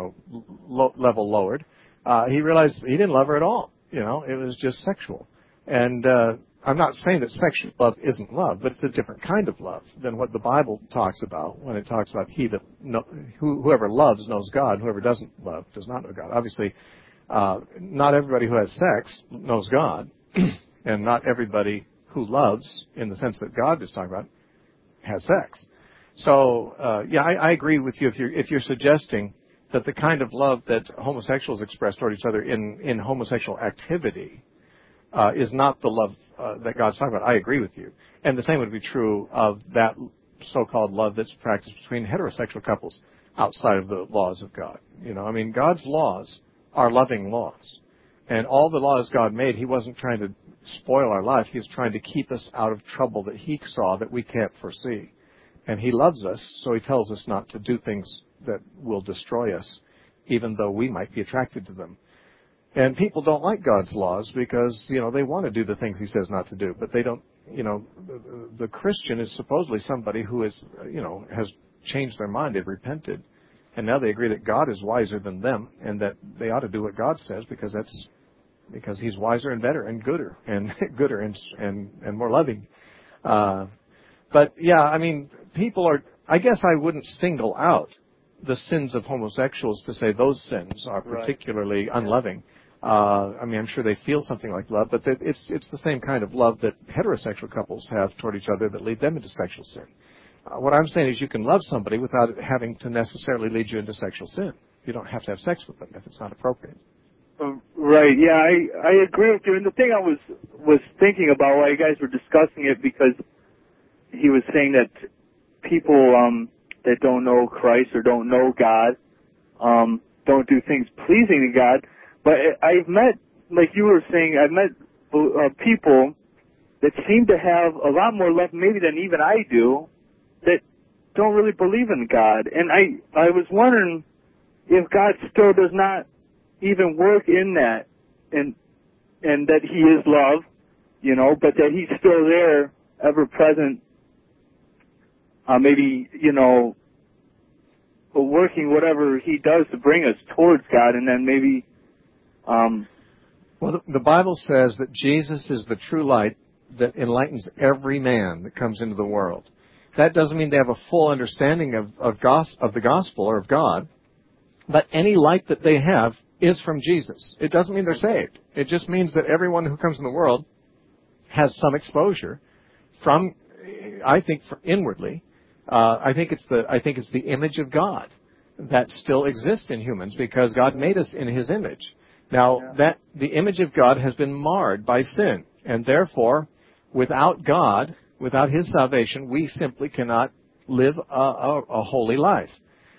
level lowered, he realized he didn't love her at all. You know, it was just sexual. And I'm not saying that sexual love isn't love, but it's a different kind of love than what the Bible talks about when it talks about whoever loves knows God, whoever doesn't love does not know God. Obviously, not everybody who has sex knows God, and not everybody who loves, in the sense that God is talking about, has sex. So, I agree with you if you're suggesting that the kind of love that homosexuals express toward each other in homosexual activity is not the love that God's talking about. I agree with you. And the same would be true of that so-called love that's practiced between heterosexual couples outside of the laws of God. You know, I mean, God's laws are loving laws. And all the laws God made, He wasn't trying to spoil our life. He was trying to keep us out of trouble that He saw that we can't foresee. And He loves us, so He tells us not to do things that will destroy us, even though we might be attracted to them. And people don't like God's laws because, you know, they want to do the things He says not to do, but they don't, you know, the Christian is supposedly somebody who is, you know, has changed their mind, they've repented, and now they agree that God is wiser than them and that they ought to do what God says because He's wiser and better and gooder and more loving. But yeah, I mean, I guess I wouldn't single out the sins of homosexuals to say those sins are particularly unloving. I mean, I'm sure they feel something like love, but it's the same kind of love that heterosexual couples have toward each other that lead them into sexual sin. What I'm saying is you can love somebody without it having to necessarily lead you into sexual sin. You don't have to have sex with them if it's not appropriate. Right, yeah, I agree with you. And the thing I was thinking about while you guys were discussing it, because he was saying that people that don't know Christ or don't know God don't do things pleasing to God. But I've met like you were saying, I've met people that seem to have a lot more love maybe than even I do that don't really believe in God. And I was wondering if God still does not even work in that, and that he is love, you know, but that he's still there, ever present, maybe, you know, working whatever he does to bring us towards God, and then maybe... Well, the Bible says that Jesus is the true light that enlightens every man that comes into the world. That doesn't mean they have a full understanding of the gospel or of God, but any light that they have is from Jesus. It doesn't mean they're saved. It just means that everyone who comes in the world has some exposure from, I think, inwardly. I think it's the image of God that still exists in humans because God made us in his image. Now, that the image of God has been marred by sin, and therefore, without God, without his salvation, we simply cannot live a holy life.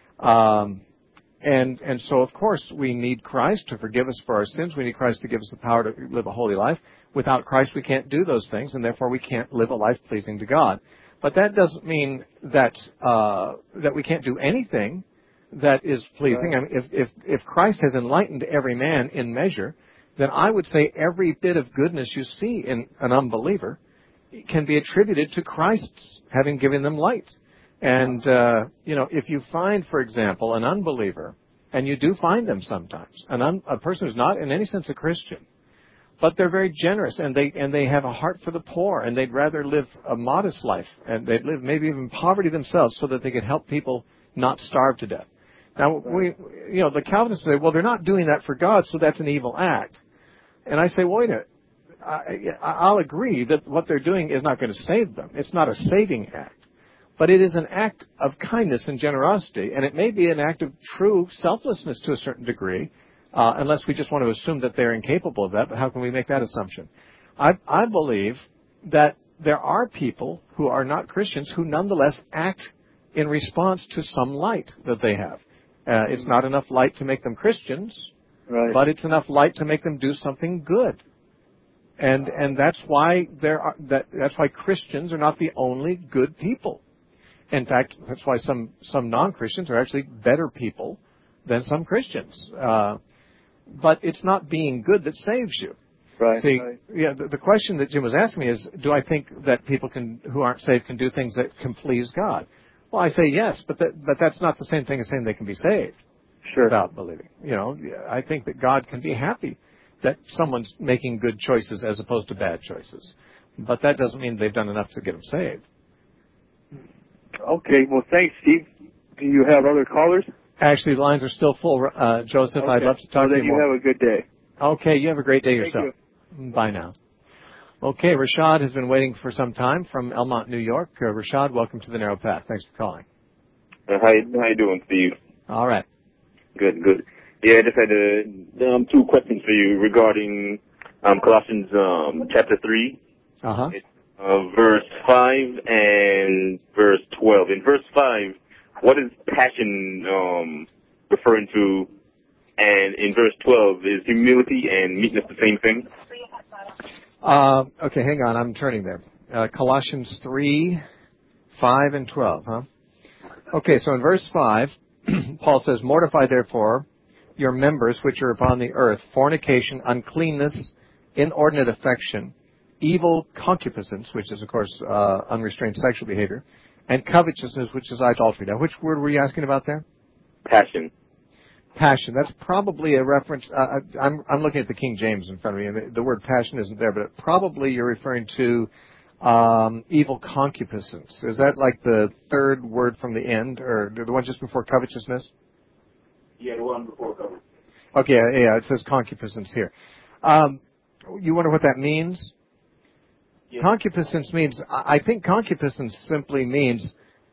And so, of course, we need Christ to forgive us for our sins. We need Christ to give us the power to live a holy life. Without Christ, we can't do those things, and therefore we can't live a life pleasing to God. But that doesn't mean that we can't do anything that is pleasing. I mean, if Christ has enlightened every man in measure, then I would say every bit of goodness you see in an unbeliever can be attributed to Christ's having given them light. And, if you find, for example, an unbeliever, and you do find them sometimes, a person who's not in any sense a Christian, but they're very generous, and they have a heart for the poor, and they'd rather live a modest life, and they'd live maybe even in poverty themselves so that they could help people not starve to death. Now, the Calvinists say, well, they're not doing that for God, so that's an evil act. And I say, wait a minute. I'll agree that what they're doing is not going to save them. It's not a saving act. But it is an act of kindness and generosity, and it may be an act of true selflessness to a certain degree, unless we just want to assume that they're incapable of that. But how can we make that assumption? I believe that there are people who are not Christians who nonetheless act in response to some light that they have. It's not enough light to make them Christians, right, but it's enough light to make them do something good. And that's why that's why Christians are not the only good people. In fact, that's why some non-Christians are actually better people than some Christians. But it's not being good that saves you. Right. See, right. Yeah, the question that Jim was asking me is, do I think that people who aren't saved can do things that can please God? Well, I say yes, but that's not the same thing as saying they can be saved without believing. I think that God can be happy that someone's making good choices as opposed to bad choices. But that doesn't mean they've done enough to get them saved. Okay, well, thanks, Steve. Do you have other callers? Actually, the lines are still full, Joseph. Okay. I'd love to talk to you more. You have a good day. Okay, you have a great day yourself. Thank you. Bye now. Okay, Rashad has been waiting for some time from Elmont, New York. Rashad, welcome to the Narrow Path. Thanks for calling. How you doing, Steve? All right. Good. Yeah, I just had two questions for you regarding Colossians chapter 3. Uh-huh. Verse 5 and verse 12. In verse 5, what is passion referring to? And in verse 12, is humility and meekness the same thing? Okay, hang on. I'm turning there. Colossians 3, 5, and 12, huh? Okay, so in verse 5, Paul says, mortify therefore your members which are upon the earth, fornication, uncleanness, inordinate affection, evil concupiscence, which is, of course, unrestrained sexual behavior, and covetousness, which is idolatry. Now, which word were you asking about there? Passion. Passion. That's probably a reference. I'm looking at the King James in front of me, and the word passion isn't there, but probably you're referring to evil concupiscence. Is that like the third word from the end, or the one just before covetousness? Yeah, the one before covetousness. Okay, yeah, it says concupiscence here. You wonder what that means? Yeah. Concupiscence means, I think concupiscence simply means,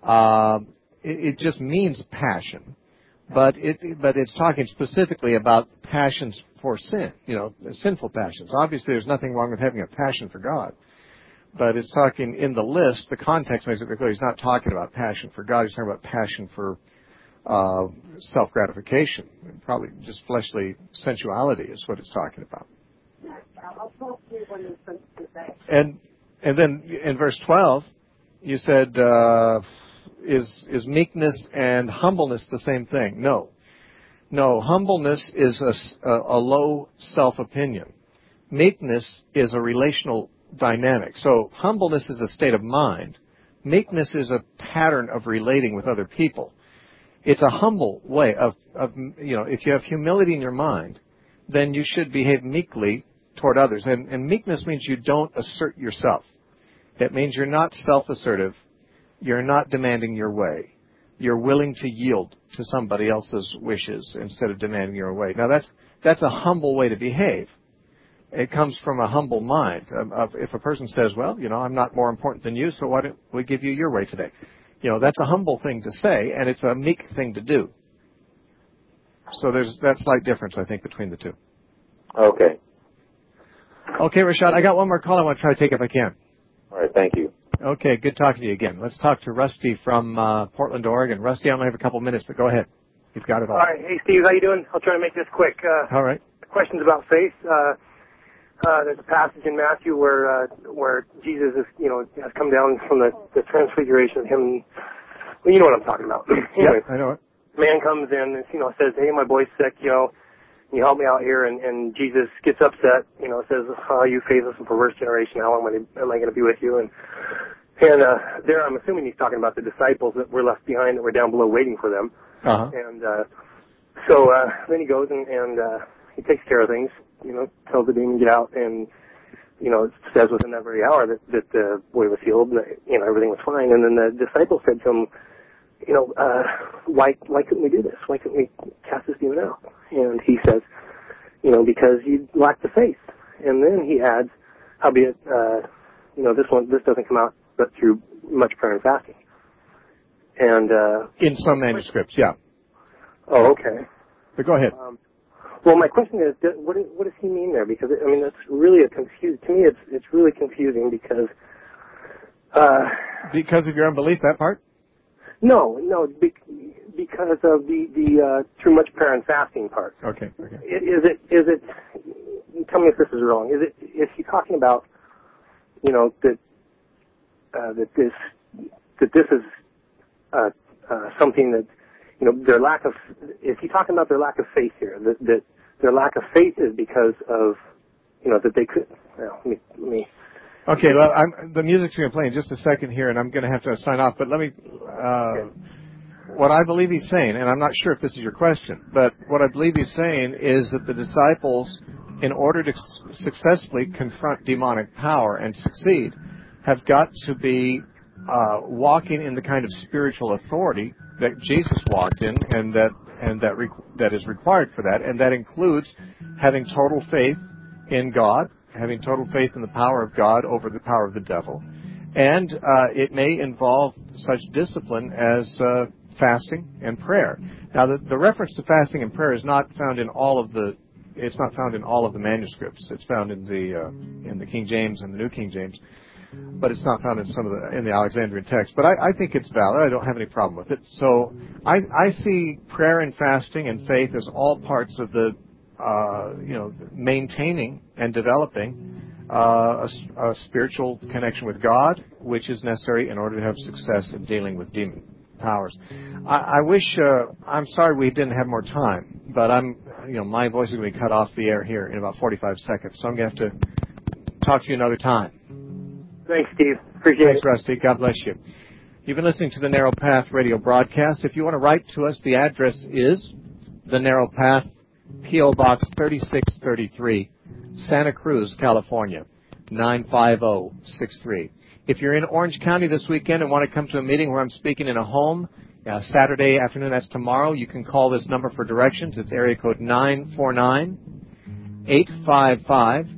it just means passion. But it's talking specifically about passions for sin, sinful passions. Obviously, there's nothing wrong with having a passion for God. But it's talking in the list, the context makes it very clear. He's not talking about passion for God. He's talking about passion for self-gratification. Probably just fleshly sensuality is what it's talking about. And then in verse 12, you said, is meekness and humbleness the same thing? No. No, humbleness is a low self-opinion. Meekness is a relational dynamic. So humbleness is a state of mind. Meekness is a pattern of relating with other people. It's a humble way of if you have humility in your mind, then you should behave meekly toward others. And meekness means you don't assert yourself. It means you're not self-assertive. You're not demanding your way. You're willing to yield to somebody else's wishes instead of demanding your way. Now that's a humble way to behave. It comes from a humble mind. If a person says, well, I'm not more important than you, so why don't we give you your way today? That's a humble thing to say, and it's a meek thing to do. So there's that slight difference, I think, between the two. Okay. Okay, Rashad, I got one more call I want to try to take if I can. All right, thank you. Okay, good talking to you again. Let's talk to Rusty from Portland, Oregon. Rusty, I only have a couple minutes, but go ahead. You've got it all. All right. Hey, Steve, how you doing? I'll try to make this quick. All right. The question's about faith. There's a passage in Matthew where Jesus is, has come down from the transfiguration of him. Well, you know what I'm talking about. Anyway, I know it. Man comes in and, says, hey, my boy's sick, can you help me out here? And Jesus gets upset, says, oh, you faithless and perverse generation, how long am I going to be with you? And there I'm assuming he's talking about the disciples that were left behind that were down below waiting for them. Uh-huh. And so then he goes and he takes care of things, tells the demon to get out, and, it says within that very hour that the boy was healed, that, everything was fine. And then the disciples said to him, why couldn't we do this? Why couldn't we cast this demon out? And he says, because you lack the faith. And then he adds, howbeit, this doesn't come out but through much prayer and fasting. And in some manuscripts, yeah. Oh, okay. But go ahead. Well, my question is, what does he mean there? Because that's really to me, it's really confusing because because of your unbelief, that part? No, because of the through much prayer and fasting part. Okay. Is it? Tell me if this is wrong. Is he talking about, that this is something that, their lack of? Is he talking about their lack of faith here? That their lack of faith is because of, that they could. Let me. Okay, well, the music's going to play in just a second here, and I'm going to have to sign off. But let me. What I believe he's saying, and I'm not sure if this is your question, but what I believe he's saying is that the disciples, in order to successfully confront demonic power and succeed, have got to be walking in the kind of spiritual authority that Jesus walked in, and that is required for that, and that includes having total faith in God, having total faith in the power of God over the power of the devil, and it may involve such discipline as fasting and prayer. Now, the reference to fasting and prayer is not found in all of the. It's not found in all of the manuscripts. It's found in the King James and the New King James, but it's not found in in the Alexandrian text. But I think it's valid. I don't have any problem with it. So I see prayer and fasting and faith as all parts of the maintaining and developing a spiritual connection with God, which is necessary in order to have success in dealing with demon powers. I wish. I'm sorry we didn't have more time, but my voice is going to be cut off the air here in about 45 seconds, so I'm going to have to talk to you another time. Thanks, Steve. Appreciate it. Thanks, Rusty. God bless you. You've been listening to the Narrow Path radio broadcast. If you want to write to us, the address is The Narrow Path, P.O. Box 3633, Santa Cruz, California, 95063. If you're in Orange County this weekend and want to come to a meeting where I'm speaking in a home, Saturday afternoon, that's tomorrow, you can call this number for directions. It's area code 949-855